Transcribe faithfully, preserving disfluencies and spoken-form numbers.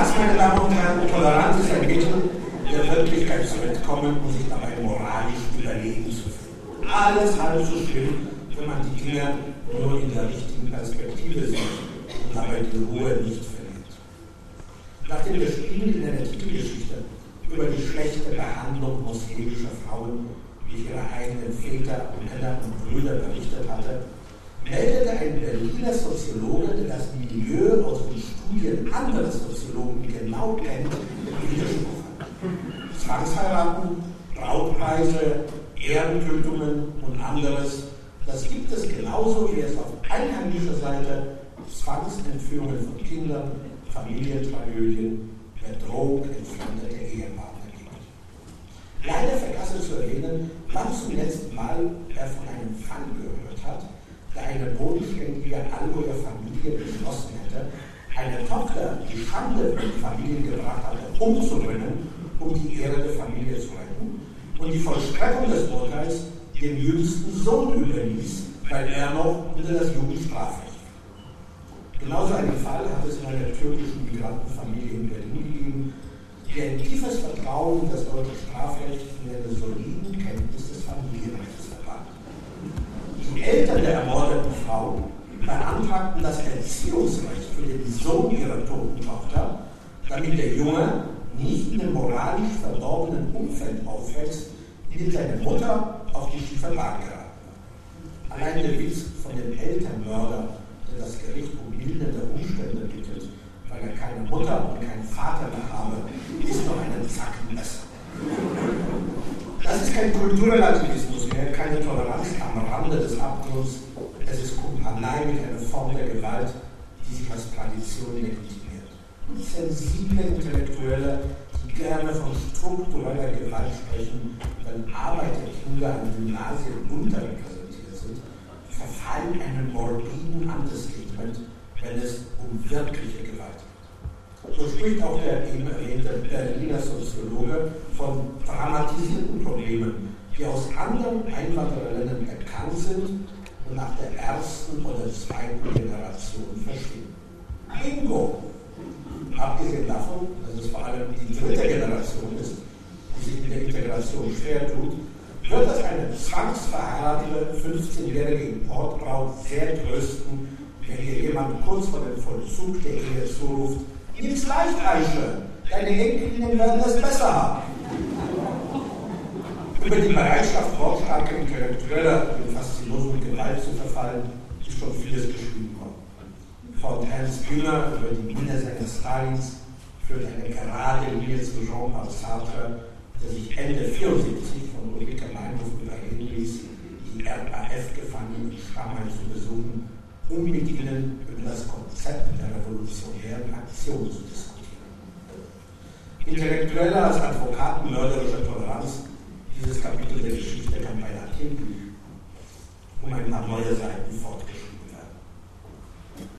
Toleranz, meine Damen und Herren, Toleranz ist ein Mittel, der Wirklichkeit zu entkommen und sich dabei moralisch überlegen zu fühlen. Alles halb so schlimm, wenn man die Dinge nur in der richtigen Perspektive sieht und dabei die Ruhe nicht verliert. Nachdem der Spiegel in der Titelgeschichte über die schlechte Behandlung muslimischer Frauen durch ihre eigenen Väter, Männer und Brüder berichtet hatte, meldete ein Berliner Soziologe, der das Milieu aus den Studien anderer Soziologen genau kennt, Widerspruch an. Zwangsheiraten, Brautpreise, Ehrentötungen und anderes, das gibt es genauso, wie es auf einheimischer Seite Zwangsentführungen von Kindern, Familientragödien, Bedrohung entfremdeter Ehepartner gibt. Leider vergaß es zu erwähnen, wann zum letzten Mal er von einem Fall gehört hat, der eine bodenständige Allgäuer Familie beschlossen hätte, eine Tochter, die Schande in die Familie gebracht hatte, umzubringen, um die Ehre der Familie zu retten, und die Vollstreckung des Urteils dem jüngsten Sohn überließ, weil er noch unter das Jugendstrafrecht fiel. Genauso einen Fall hat es in einer türkischen Migrantenfamilie in Berlin gegeben, die ein tiefes Vertrauen in das deutsche Strafrecht und eine soliden Kenntnis des Familienrechts verbarg. Die Eltern der ermordeten Frau beantragten das Erziehungsrecht für den Sohn ihrer toten Tochter, damit der Junge nicht in einem moralisch verdorbenen Umfeld aufwächst, in dem seine Mutter auf die schiefe Bahn geraten war. Allein der Witz von dem Elternmörder, der das Gericht um mildernde Umstände bittet, weil er keine Mutter und keinen Vater mehr habe, ist noch einen Zacken besser. Das ist kein Kulturrelativismus mehr, keine Toleranz am Rande des Abgrunds. Es ist Kumpanei mit einer Form der Gewalt, die sich als Tradition legitimiert. Sensible Intellektuelle, die gerne von struktureller Gewalt sprechen, wenn Arbeiterkinder an Gymnasien unterrepräsentiert sind, verfallen einem morbiden Understatement, wenn es um wirkliche Gewalt geht. So spricht auch der eben erwähnte Berliner Soziologe von dramatisierten Problemen, die aus anderen Einwandererländern bekannt sind und nach der ersten oder zweiten Generation verschwinden. Bingo! Abgesehen davon, dass es vor allem die dritte Generation ist, die sich mit der Integration schwer tut, wird das eine zwangsverheiratete fünfzehnjährige Importbraut sehr trösten, wenn ihr jemand kurz vor dem Vollzug der Ehe zuruft: Nimm's leicht, Aische, deine Enkelinnen werden es besser haben. Über die Bereitschaft wortstarker Intellektueller in faszinosum Gewalt zu verfallen, ist schon vieles geschrieben worden. Von Ernst Jünger über die Minnesänger Stalins führt eine gerade Linie zu Jean-Paul Sartre, der sich Ende vierundsiebzig von Ulrike Meinhof überreden ließ, die R A F-Gefangenen in Stammheim zu besuchen, um mit ihnen über das Konzept der revolutionären Aktion zu diskutieren. Intellektuelle als Advokaten mörderischer Toleranz, dieses Kapitel der Geschichte kann beinahe killen, um ein paar neue Seiten fortgeschritten.